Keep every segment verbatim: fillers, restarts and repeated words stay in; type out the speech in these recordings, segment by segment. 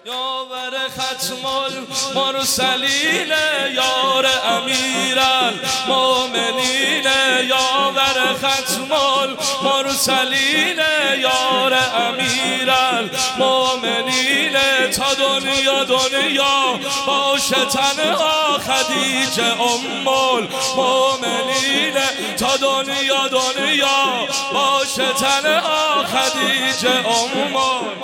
یاور ختم المرسلین یار امیر المؤمنین یاور ختم المرسلین یار امیر المؤمنین تا دنیا دنیا باشه تنها خدیجه ام المؤمنین تا دنیا دنیا باشه تنها خدیجه ام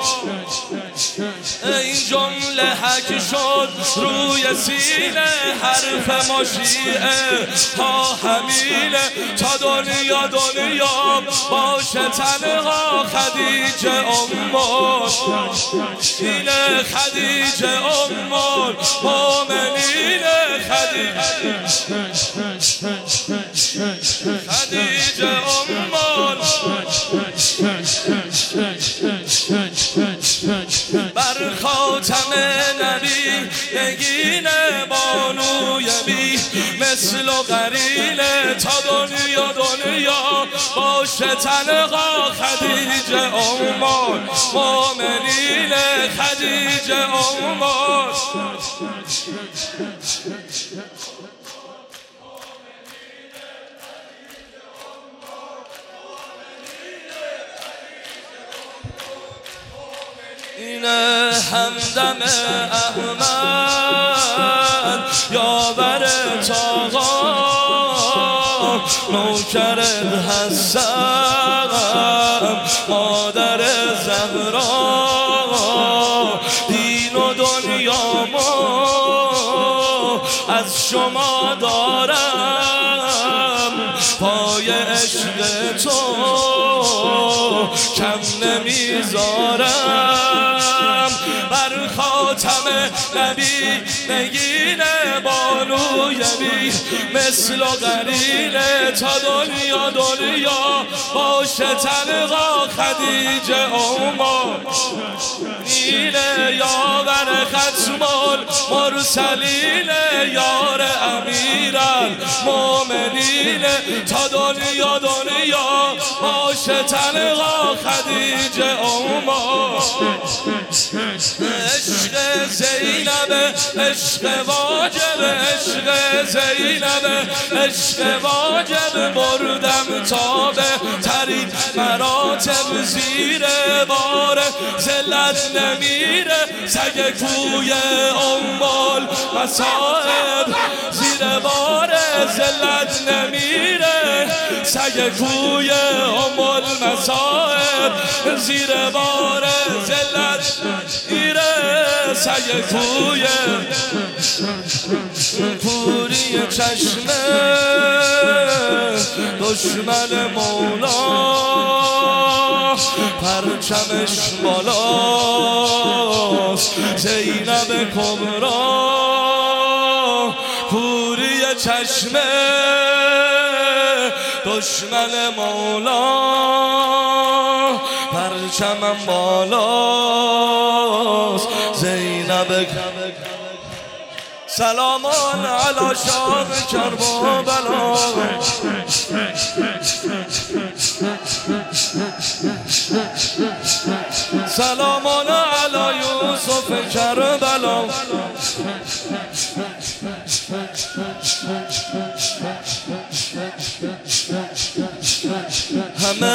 این جمله حک شد روی سینه حرف ما شیعه ها همینه تا دنیا دنیا باشه تنها خدیجه ام اینه خدیجه ام المؤمنین خدیجه خدیجه ام بر خاتم نبی نگین بانوی بی مثل و قرینه تا دنیا دنیا باشه تنها خدیجه ام المؤمنین خدیجه ام این همدم احمد یاور تاقا نوکرت هستم مادر زهرا دین و دنیا ما از شما دارم پای عشق تو کم نمیذارم بر خاتم نبی نگین بانوی بی مثل و قرینه تا دنیا دنیا باشه تنها خدیجه ام اینه یاور ختم المرسلین یار امیر المؤمنین تا دنیا دنیا باشه تنها خدیجه ام عشق زینب عشق واجب عشق زینب عشق واجب بردم تا به ترین مراتب زیر بار ذلت نمیره سگ کوی ام المصائب زیر بار ذلت نمیره سگ کوی ام المصائب زیر بار ذلت میره سگ کوی پوری چشمه دشمن مولا پرچمش بالاست زینب کبرا پوری چشمه دشمن مولا پرچمم بالاست زینب سلامان علی شاه کربلا سلامان علی یوسف کربلا همه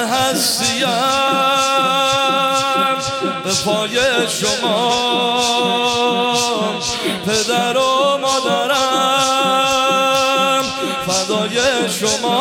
هستیم به پای شما پدر و مادرم فدای شما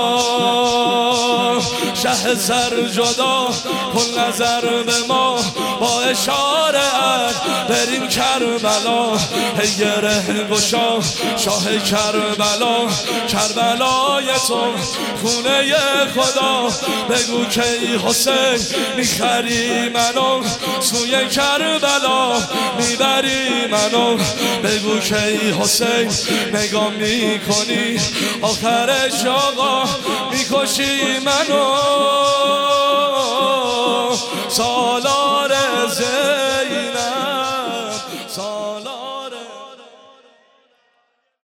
شه سر جدا کن نظر به ما با اشارت بریم کربلا ای گره گشا شاه کربلا کربلای تو خونه خدا بگو که ای حسین میخری منو سوی کربلا میبری منو بگو که ای حسین نگاه میکنی آخرش آقا میکشی منو